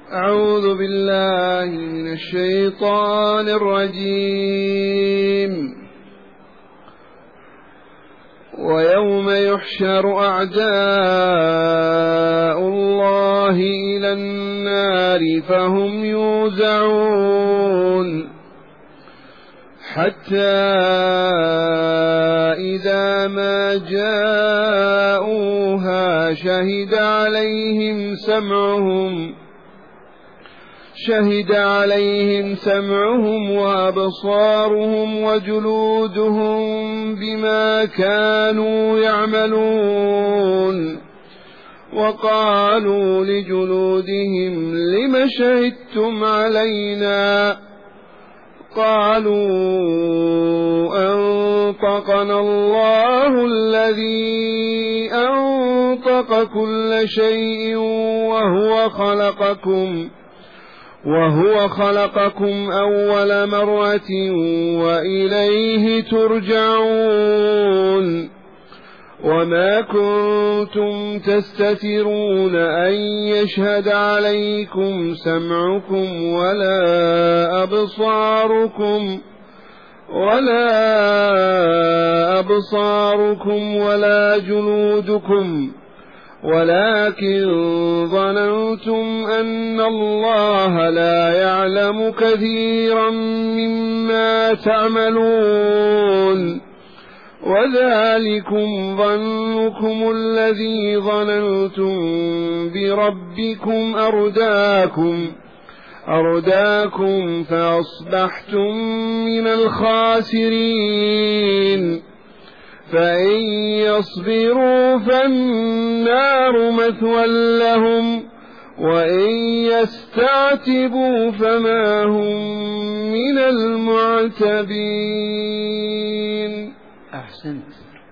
أعوذ بالله من الشيطان الرجيم. ويوم يحشر أعداء الله إلى النار فهم يوزعون حتى إذا ما جاءوها شهد عليهم سمعهم وأبصارهم وجلودهم بما كانوا يعملون. وقالوا لجلودهم لم شهدتم علينا؟ قالوا أنطقنا الله الذي أنطق كل شيء وهو خلقكم أول مرة وإليه ترجعون. وما كنتم تستترون أن يشهد عليكم سمعكم ولا أبصاركم ولا جلودكم، ولكن ظننتم أن الله لا يعلم كثيرا مما تعملون. وذلكم ظنكم الذي ظننتم بربكم أرداكم فأصبحتم من الخاسرين. فإن يصبروا فالنار مثوى لهم وإن يستعتبوا فما هم من المعتبين. أحسنت.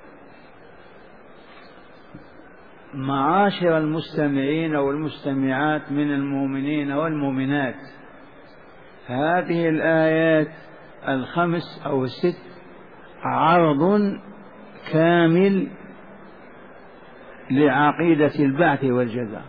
معاشر المستمعين والمستمعات من المؤمنين والمؤمنات، هذه الآيات الخمس أو الست عرض كامل لعقيدة البعث والجزاء.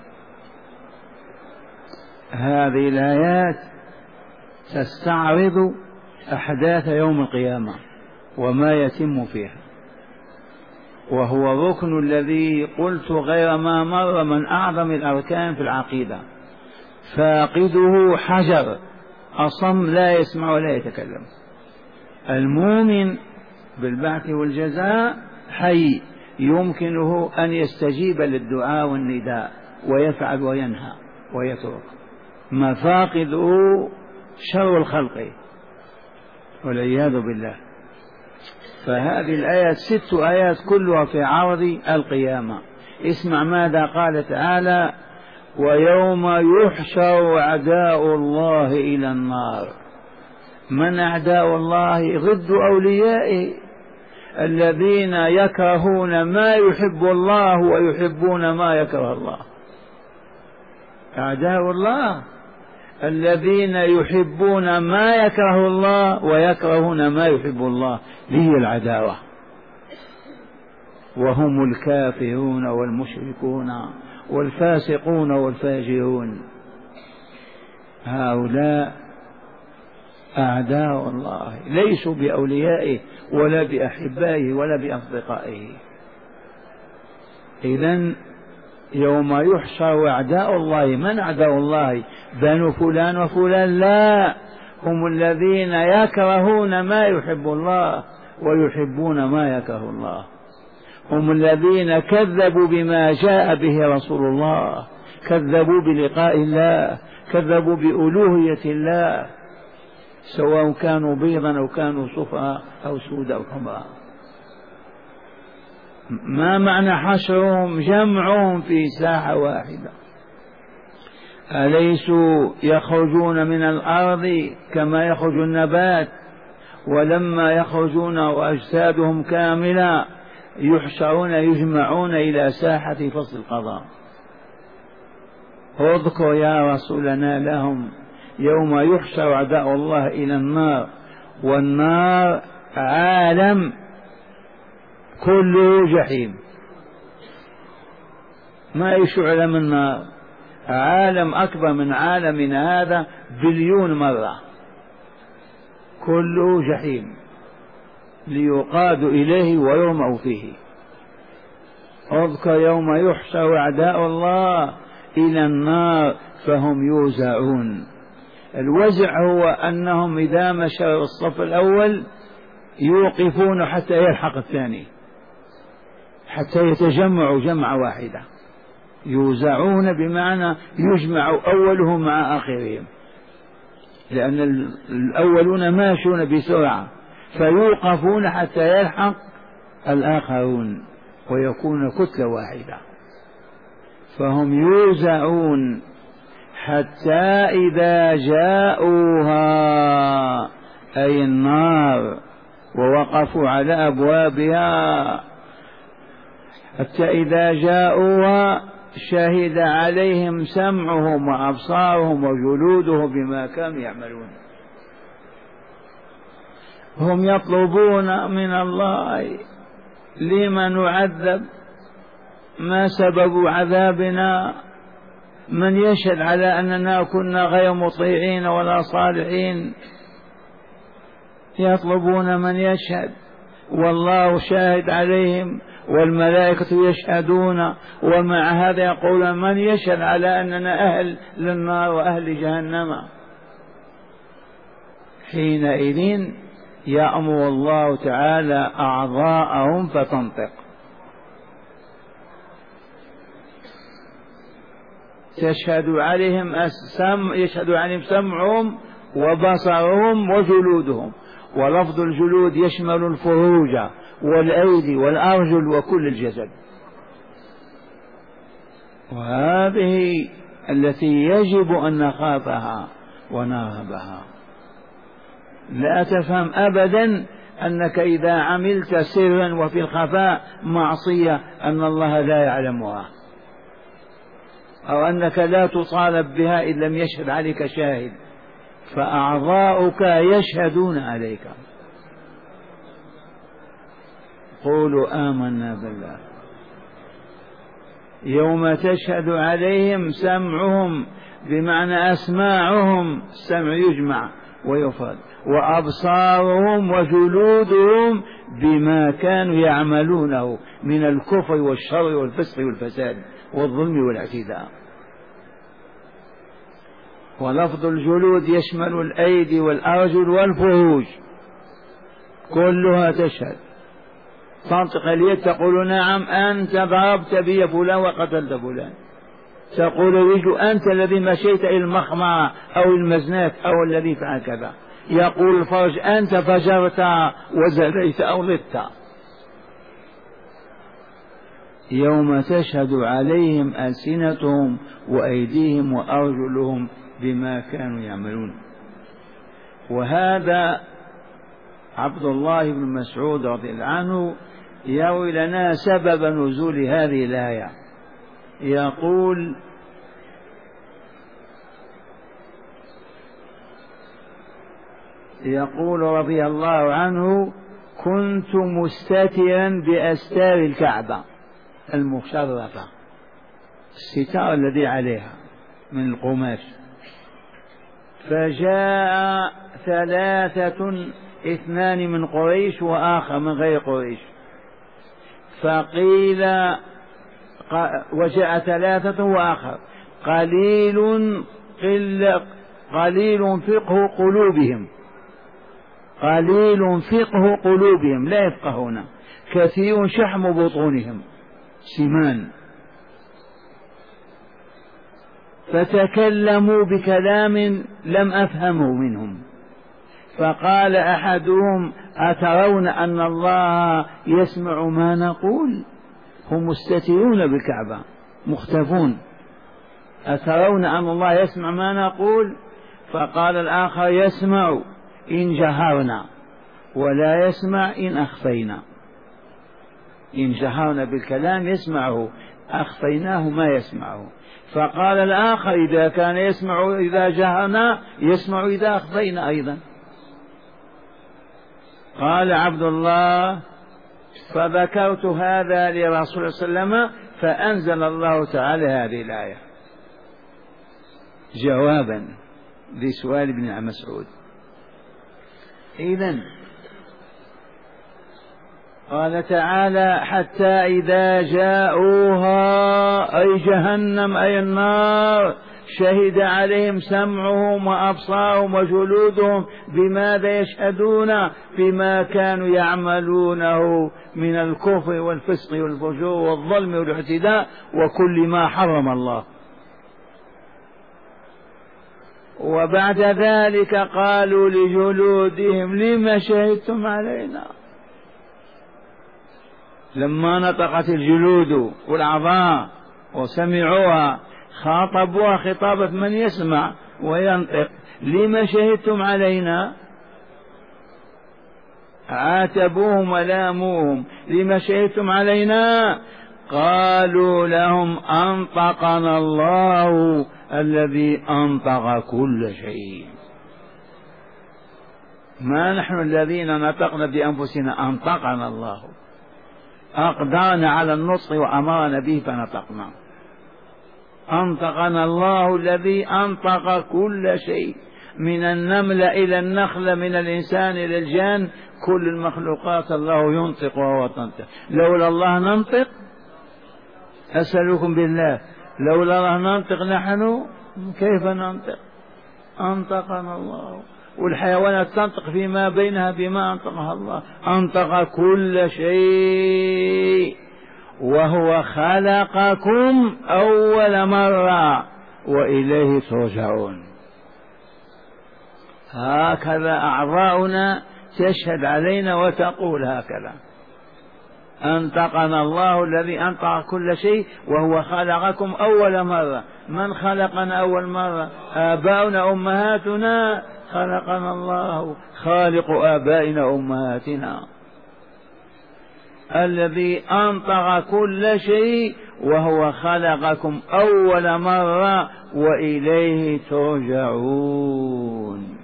هذه الآيات تستعرض أحداث يوم القيامة وما يتم فيها، وهو الركن الذي قلت غير ما مر من أعظم الأركان في العقيدة. فاقده حجر أصم لا يسمع ولا يتكلم. المؤمن بالبعث والجزاء حي، يمكنه أن يستجيب للدعاء والنداء ويفعل وينهى ويترك. مفاقده شر الخلق والعياذ بالله. فهذه الآيات 6 آيات كلها في عرض القيامة. اسمع ماذا قال تعالى: ويوم يحشر أعداء الله إلى النار. من أعداء الله؟ ضد أوليائه الذين يكرهون ما يحب الله ويحبون ما يكره الله. أعداء الله الذين يحبون ما يكره الله ويكرهون ما يحب الله، هي العداوة. وهم الكافرون والمشركون والفاسقون والفاجرون. هؤلاء أعداء الله، ليسوا بأوليائه ولا بأحبائه ولا بأصدقائه. إذن يوم يحشر أعداء الله. من أعداء الله؟ بنو فلان وفلان؟ لا، هم الذين يكرهون ما يحب الله ويحبون ما يكره الله. هم الذين كذبوا بما جاء به رسول الله، كذبوا بلقاء الله، كذبوا بألوهية الله، سواء كانوا بيضا أو كانوا صفرا أو سود أو حمرا. ما معنى حشرهم؟ جمعهم في ساحة واحدة. أليسوا يخرجون من الأرض كما يخرج النبات؟ ولما يخرجون وأجسادهم كاملة يحشرون يجمعون إلى ساحة فصل القضاء. اذكر يا رسولنا لهم يوم يحشر أعداء الله إلى النار، والنار عالم كله جحيم، ما يشعل من النار. عالم أكبر من عالمنا هذا 1,000,000,000 مرة، كله جحيم ليقاد إليه ويرموا فيه. اذكر يوم يحشر أعداء الله إلى النار فهم يوزعون. الوزع هو أنهم إذا مشوا الصف الأول يوقفون حتى يلحق الثاني، حتى يتجمعوا جمعة واحدة. يوزعون بمعنى يجمع أولهم مع آخرهم، لأن الأولون ماشون بسرعة، فيوقفون حتى يلحق الآخرون ويكون كتلة واحدة. فهم يوزعون حتى إذا جاءوها أي النار ووقفوا على أبوابها، حتى إذا جاءوها شهد عليهم سمعهم وأبصارهم وجلودهم بما كانوا يعملون. هم يطلبون من الله لما نعذب، ما سبب عذابنا، من يشهد على أننا كنا غير مطيعين ولا صالحين. يطلبون من يشهد والله شاهد عليهم والملائكة يشهدون، ومع هذا يقول من يشهد على أننا أهل للنار وأهل جهنم. حينئذ يأمر الله تعالى أعضاءهم فتنطق، يشهد عليهم سمعهم وبصرهم وجلودهم. ولفظ الجلود يشمل الفروج والأيدي والأرجل وكل الجسد، وهذه التي يجب أن نخافها ونرهبها. لا تفهم أبدا أنك إذا عملت سرا وفي الخفاء معصية أن الله لا يعلمها، أو أنك لا تطالب بها إن لم يشهد عليك شاهد، فأعضاؤك يشهدون عليك. قولوا آمنا بالله. يوم تشهد عليهم سمعهم بمعنى أسماعهم، السمع يجمع ويفرد، وأبصارهم وجلودهم بما كانوا يعملونه من الكفر والشر والفسق والفساد والظلم والاعتداء. ولفظ الجلود يشمل الأيدي والأرجل والفروج، كلها تشهد. تنطق اليد تقول نعم أنت ضربت بي فلان وقتلت فلان. تقول الرجل أنت الذي مشيت إلى المخمعة أو المزنات أو الذي فعل كذا. يقول الفرج أنت فجرت وزليت أو ضدت. يوم تشهد عليهم ألسنتهم وأيديهم وأرجلهم بما كانوا يعملون. وهذا عبد الله بن مسعود رضي الله عنه يروي لنا سبب نزول هذه الآية. يقول رضي الله عنه كنت مستترا بأستار الكعبة المشرفة، الستار الذي عليها من القماش، فجاء 3 2 من قريش وآخر من غير قريش، فقيل وجاء 3 وآخر قليل فقه قلوبهم، قليل فقه قلوبهم لا يفقهون، كثير شحم بطونهم سمان، فتكلموا بكلام لم أفهمه منهم. فقال أحدهم أترون أن الله يسمع ما نقول؟ هم مستترون بالكعبة مختفون، أترون أن الله يسمع ما نقول؟ فقال الآخر يسمع إن جهرنا ولا يسمع إن أخفينا. إن جهرنا بالكلام يسمعه، أخفيناه ما يسمعه. فقال الآخر إذا كان يسمع إذا جهرنا يسمع إذا أخفينا أيضا. قال عبد الله فذكرت هذا لرسول الله صلى الله عليه وسلم فأنزل الله تعالى هذه الآية. جوابا لسؤال ابن مسعود. إذن قال تعالى حتى إذا جاءوها أي جهنم أي النار شهد عليهم سمعهم وأبصارهم وجلودهم بماذا يشهدون؟ بما كانوا يعملونه من الكفر والفسق والفجور والظلم والاعتداء وكل ما حرم الله. وبعد ذلك قالوا لجلودهم لما شهدتم علينا؟ لما نطقت الجلود والأعضاء وسمعوها خاطبوها خطابة من يسمع وينطق، لما شهدتم علينا؟ عاتبوهم ولاموهم لما شهدتم علينا؟ قالوا لهم أنطقنا الله الذي أنطق كل شيء. ما نحن الذين نطقنا بأنفسنا، أنطقنا الله، أقدرنا على النطق وأمرنا به فنطقنا. أنطقنا الله الذي أنطق كل شيء، من النمل إلى النخلة، من الإنسان إلى الجان، كل المخلوقات الله ينطق وهو تنطق. لولا الله ننطق؟ أسألكم بالله، لولا الله ننطق نحن كيف ننطق؟ أنطقنا الله. والحيوانات تنطق فيما بينها بما أنطقها الله. أنطق كل شيء وهو خلقكم أول مرة وإليه ترجعون. هكذا أعضاؤنا تشهد علينا وتقول هكذا: أنطقنا الله الذي أنطق كل شيء وهو خلقكم أول مرة. من خلقنا أول مرة؟ آباؤنا أمهاتنا. خلقنا الله خالق آبائنا أمهاتنا الذي أنطق كل شيء وهو خلقكم أول مرة وإليه ترجعون.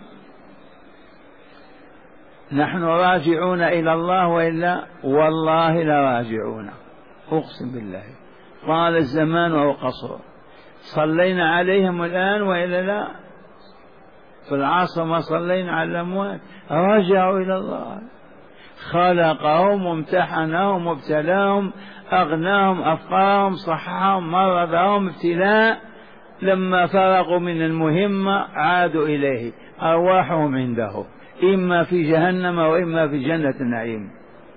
نحن راجعون إلى الله وإلا والله لراجعون، أقسم بالله. طال الزمان وهو قصر، صلينا عليهم الآن وإلا لا؟ في العصر ما صلينا على الأموات، رجعوا إلى الله، خلقهم وامتحنهم وابتلاهم، أغناهم أفقاهم، صحهم مرضهم، ابتلاء. لما فرغوا من المهمة عادوا إليه، أرواحهم عنده، إما في جهنم وإما في جنة النعيم.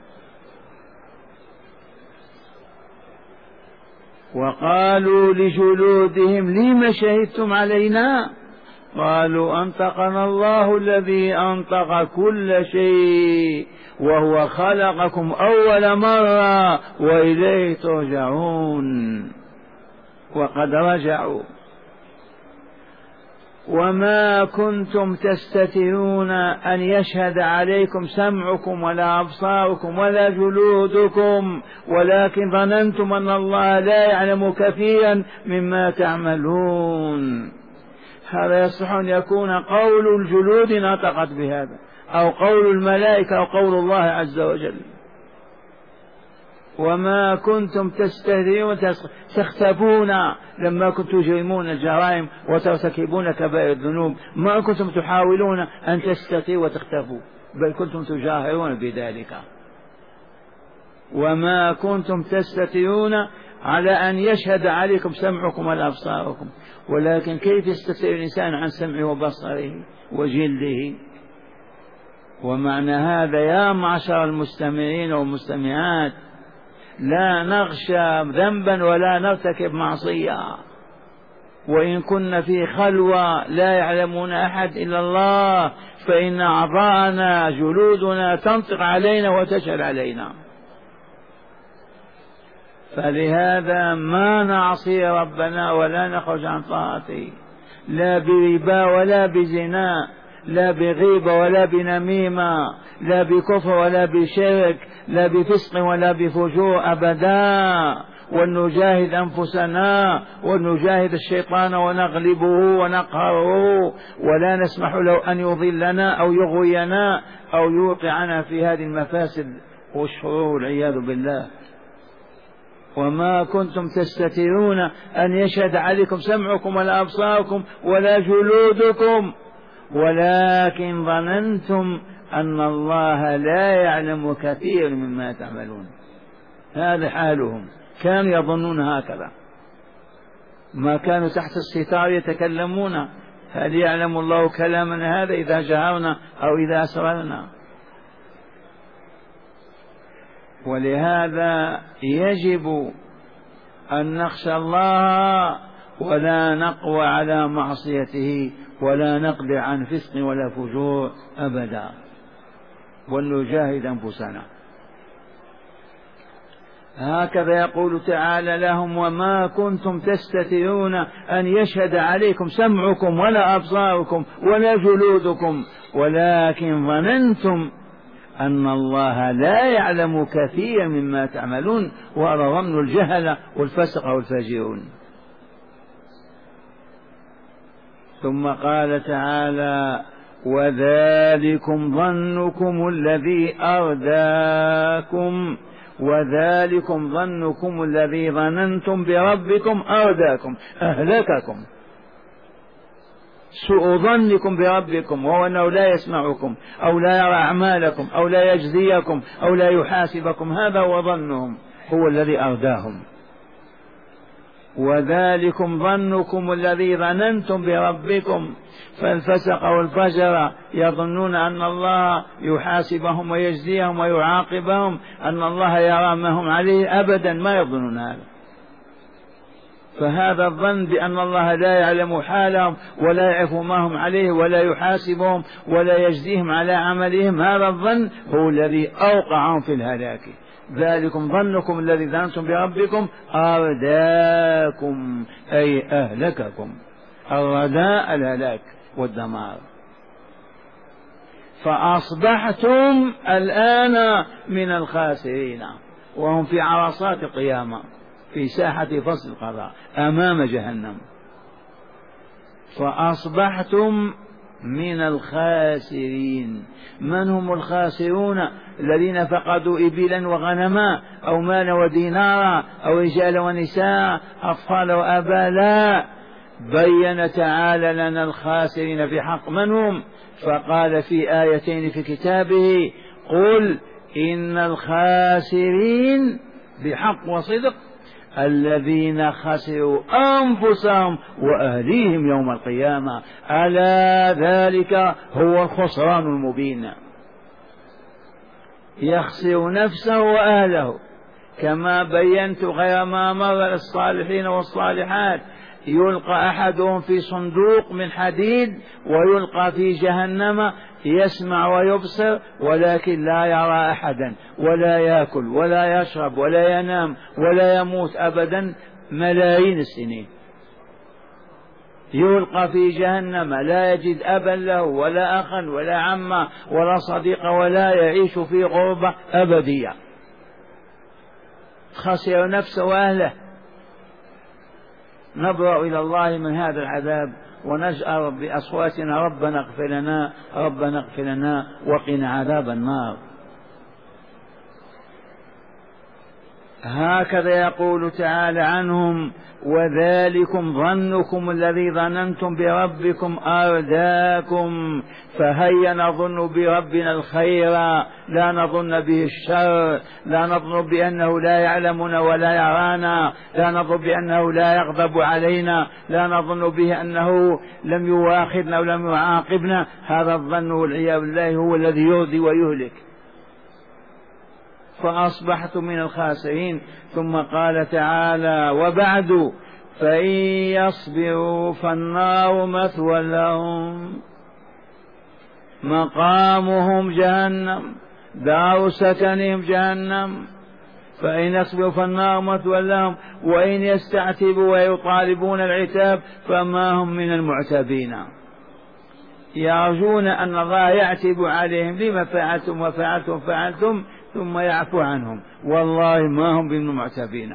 وقالوا لجلودهم لم شهدتم علينا؟ قالوا أنطقنا الله الذي أنطق كل شيء وهو خلقكم أول مرة وإليه ترجعون. وقد رجعوا. وما كنتم تستترون أن يشهد عليكم سمعكم ولا أبصاركم ولا جلودكم، ولكن ظننتم أن الله لا يعلم كثيرا مما تعملون. هذا يصح أن يكون قول الجلود نطقت بهذا، أو قول الملائكة، أو قول الله عز وجل. وما كنتم تستهزئون تختفون لما كنتم تجرمون الجرائم وترتكبون كبائر الذنوب، ما كنتم تحاولون أن تستتروا وتختفوا، بل كنتم تجاهرون بذلك. وما كنتم تستترون على أن يشهد عليكم سمعكم ولا أبصاركم، ولكن كيف يستتر الإنسان عن سمعه وبصره وجلده؟ ومعنى هذا يا معشر المستمعين والمستمعات، لا نغشى ذنبا ولا نرتكب معصية، وإن كنا في خلوة لا يعلمون أحد إلا الله، فإن أعضاءنا جلودنا تنطق علينا وتشهد علينا. فلهذا ما نعصي ربنا ولا نخرج عن طاعته، لا بربا ولا بزنا، لا بغيبة ولا بنميمة، لا بكفر ولا بشرك، لا بفسق ولا بفجور أبدا. ونجاهد أنفسنا ونجاهد الشيطان ونغلبه ونقهره، ولا نسمح له أن يضلنا أو يغوينا أو يوقعنا في هذه المفاسد والشرور والعياذ بالله. وما كنتم تستترون أن يشهد عليكم سمعكم ولا أبصاركم ولا جلودكم ولكن ظننتم أن الله لا يعلم كثير مما تعملون. هذا حالهم، كانوا يظنون هكذا، ما كانوا تحت الستار يتكلمون. هل يعلم الله كلامنا هذا إذا جهرنا أو إذا أسررنا؟ ولهذا يجب أن نخشى الله ولا نقوى على معصيته ولا نقدر عن فسق ولا فجور أبدا، ولنجاهد أنفسنا. هكذا يقول تعالى لهم: وما كنتم تستترون أن يشهد عليكم سمعكم ولا أبصاركم ولا جلودكم ولكن ظننتم أن الله لا يعلم كثيرا مما تعملون. وهذا ظن الجهل والفسق والفاجرون. ثم قال تعالى: وذلكم ظنكم الذي أرداكم، وذلكم ظنكم الذي ظننتم بربكم أرداكم، أهلككم. سوء ظنكم بربكم وهو أنه لا يسمعكم أو لا يرى أعمالكم أو لا يجزيكم أو لا يحاسبكم، هذا هو ظنهم، هو الذي أرداهم. وذلكم ظنكم الذي ظننتم بربكم، فالفسق والفجر يظنون أن الله يحاسبهم ويجزيهم ويعاقبهم، أن الله يرى ما هم عليه، أبدا ما يظنون هذا. فهذا الظن بأن الله لا يعلم حالهم ولا يعرف ما هم عليه ولا يحاسبهم ولا يجزيهم على عملهم، هذا الظن هو الذي أوقعهم في الهلاك. ذلكم ظنكم الذي ظننتم بربكم أرداكم، أي أهلككم. الرداء الهلاك والدمار. فأصبحتم الآن من الخاسرين، وهم في عرصات القيامة في ساحة فصل القضاء أمام جهنم. فأصبحتم من الخاسرين. من هم الخاسرون؟ الذين فقدوا إبلا وغنما أو مال ودينارا أو رجال ونساء أطفال وآباء. لا، بين تعالى لنا الخاسرين في حق من هم، فقال في آيتين في كتابه: قل إن الخاسرين بحق وصدق الذين خسروا أنفسهم وأهليهم يوم القيامة، ألا ذلك هو الخسران المبين. يخسر نفسه وأهله، كما بينت غير ما مر الصالحين والصالحات. يلقى أحدهم في صندوق من حديد ويلقى في جهنم، يسمع ويبصر ولكن لا يرى أحدا ولا يأكل ولا يشرب ولا ينام ولا يموت أبدا ملايين السنين. يلقى في جهنم لا يجد أبا له ولا أخا ولا عما ولا صديق ولا يعيش في غربة أبدية. خسر نفسه وأهله. نبرأ إلى الله من هذا العذاب ونجأر بأصواتنا: ربنا اغفر لنا، ربنا اغفر لنا وقنا عذاب النار. هكذا يقول تعالى عنهم: وذلكم ظنكم الذي ظننتم بربكم أرداكم. فهيا نظن بربنا الخير، لا نظن به الشر، لا نظن بأنه لا يعلمنا ولا يرانا، لا نظن بأنه لا يغضب علينا، لا نظن به أنه لم يواخذنا ولم يعاقبنا. هذا الظن والعياذ بالله هو الذي يرضي ويهلك. فأصبحت من الخاسرين. ثم قال تعالى: وبعد فإن يصبروا فالنار مثوى لهم. مقامهم جهنم، دار سكنهم جهنم. فإن يصبروا فالنار مثوى لهم، وإن يستعتبوا ويطالبون العتاب فما هم من المعتبين. يرجون أن الله يعتب عليهم: لما فعلتم وفعلتم فعلتم، ثم يعفو عنهم. والله ما هم بالمعتبين،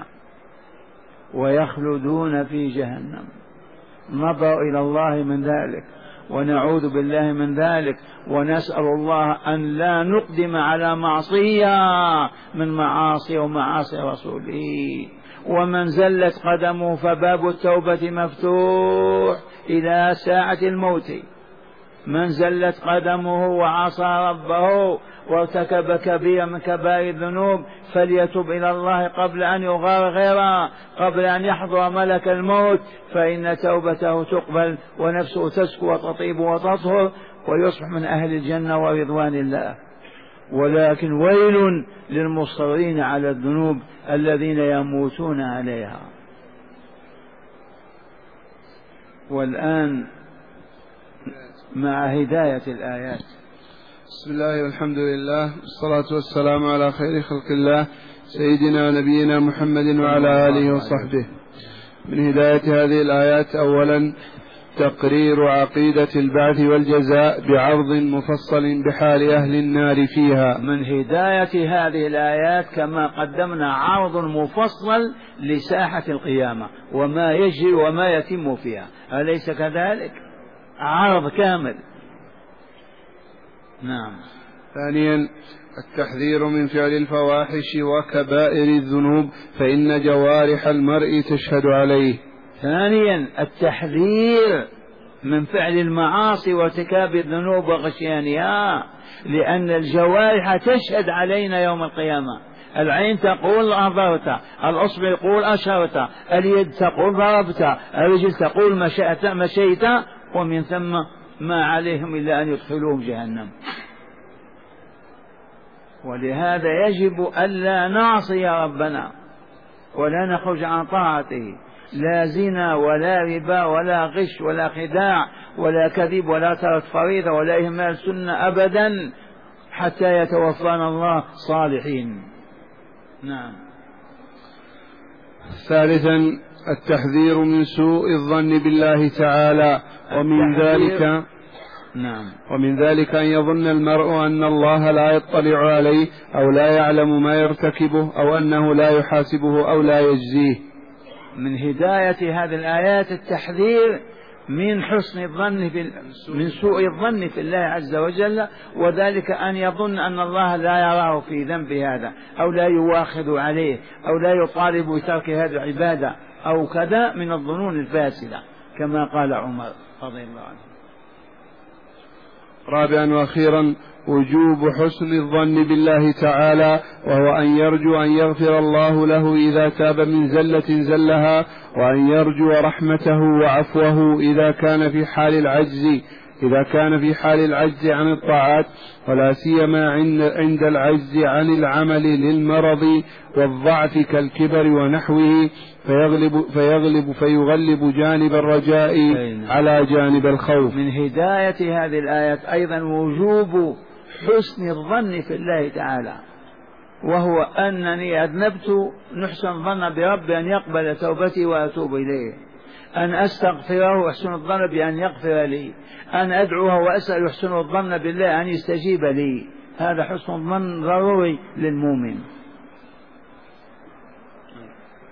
ويخلدون في جهنم. نظر إلى الله من ذلك ونعوذ بالله من ذلك، ونسأل الله أن لا نقدم على معصية من معاصي ومعاصي رسوله، ومن زلت قدمه فباب التوبة مفتوح إلى ساعة الموت. من زلت قدمه وعصى ربه وارتكب كبيرا من كبائر الذنوب فليتب إلى الله قبل أن يغرغر، قبل أن يحضر ملك الموت، فإن توبته تقبل ونفسه تسكو وتطيب وتطهر ويصبح من أهل الجنة ورضوان الله. ولكن ويل للمصرين على الذنوب الذين يموتون عليها. والآن مع هداية الآيات. بسم الله والحمد لله والصلاة والسلام على خير خلق الله سيدنا نبينا محمد وعلى آله وصحبه. من هداية هذه الآيات أولا تقرير عقيدة البعث والجزاء بعرض مفصل بحال أهل النار فيها. من هداية هذه الآيات كما قدمنا عرض مفصل لساحة القيامة وما يجري وما يتم فيها، أليس كذلك؟ عرض كامل. نعم. ثانيا التحذير من فعل الفواحش وكبائر الذنوب فإن جوارح المرء تشهد عليه. ثانيا التحذير من فعل المعاصي وارتكاب الذنوب وغشيانها، لأن الجوارح تشهد علينا يوم القيامة. العين تقول أنظرت، الأصبع يقول أشرت، اليد تقول ضربت، الرجل تقول مشيت، ومن ثم ما عليهم إلا أن يدخلوهم جهنم. ولهذا يجب ألا نعصي ربنا ولا نخرج عن طاعته، لا زنا ولا ربا ولا غش ولا خداع ولا كذب ولا ترك فريضة ولا إهمال سنة أبدا حتى يتوفانا الله صالحين. نعم. ثالثا التحذير من سوء الظن بالله تعالى، ومن ذلك أن يظن المرء أن الله لا يطلع عليه أو لا يعلم ما يرتكبه أو أنه لا يحاسبه أو لا يجزيه. من هداية هذه الآيات التحذير من حسن الظن من سوء الظن في الله عز وجل، وذلك أن يظن أن الله لا يراه في ذنب هذا أو لا يواخذ عليه أو لا يطالب بترك هذه العبادة أو كذا من الظنون الفاسدة كما قال عمر رضي الله عنه. رابعا وأخيرا وجوب حسن الظن بالله تعالى، وهو أن يرجو أن يغفر الله له إذا تاب من زلة زلها، وأن يرجو رحمته وعفوه إذا كان في حال العجز عن الطاعات، ولا سيما عند العجز عن العمل للمرض والضعف كالكبر ونحوه، فيغلب جانب الرجاء على جانب الخوف. من هداية هذه الآيات أيضا وجوب حسن الظن في الله تعالى، وهو أنني أذنبت نحسن الظن بربي أن يقبل توبتي وأتوب إليه، أن أستغفره وأحسن الظن بأن يغفر لي، أن أدعوه وأسأل يحسن الظن بالله أن يستجيب لي. هذا حسن الظن ضروري للمؤمن.